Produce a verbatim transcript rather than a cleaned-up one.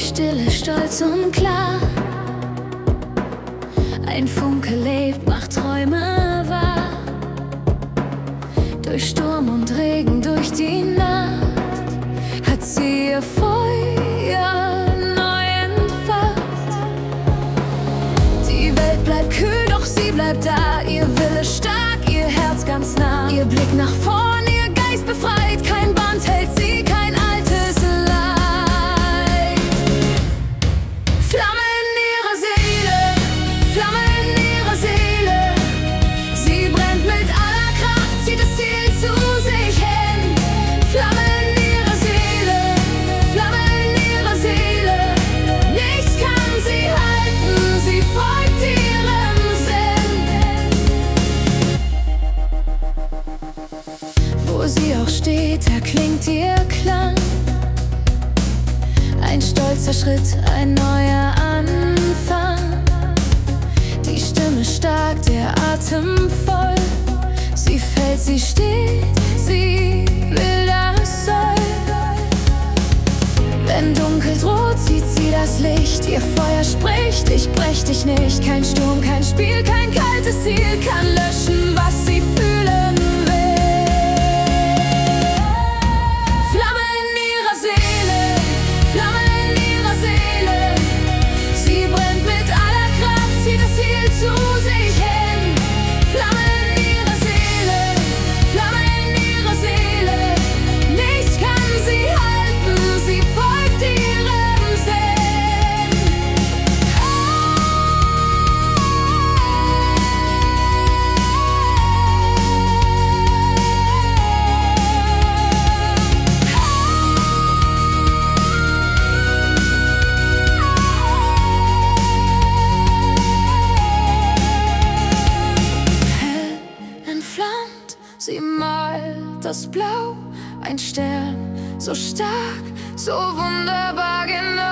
durch Stille, Stolz und klar. Ein Funke lebt, macht Träume wahr. Durch Sturm und Regen, durch die Nacht hat sie ihr Feuer neu entfacht. Die Welt bleibt kühl, doch sie bleibt da. Ihr Wille stark, ihr Herz ganz nah. Ihr Blick nach vorn, ihr Geist befreit. Kein Band hält sie, kein altes Leid. Flamme in ihrer Seele, Flamme in ihrer Seele. Sie brennt mit aller Kraft, zieht das Ziel zu sich hin. Flamme in ihrer Seele, Flamme in ihrer Seele. Nichts kann sie halten, sie folgt ihrem Sinn. Wo sie auch steht, erklingt ihr Klang. Ein stolzer Schritt, ein neuer Anfang. Die Stimme stark, der Atem voll. Sie fällt, sie steht, sie will das Soll. Wenn Dunkel droht, sieht sie das Licht. Ihr Feuer spricht, ich brech dich nicht. Kein Sturm, kein Spiel, kein kaltes Ziel kann löschen, was sie fühlen will. Flamme in ihrer Seele, Flamme in ihrer Seele. Sie brennt mit aller Kraft, zieht das Ziel zu sich hin. Flamme in ihrer Seele, Flamme in ihrer Seele. Nichts kann sie halten, sie folgt ihrem Sinn. Hell entflammt, sie malt das Blau. Ein Stern, so stark, so wunderbar genau.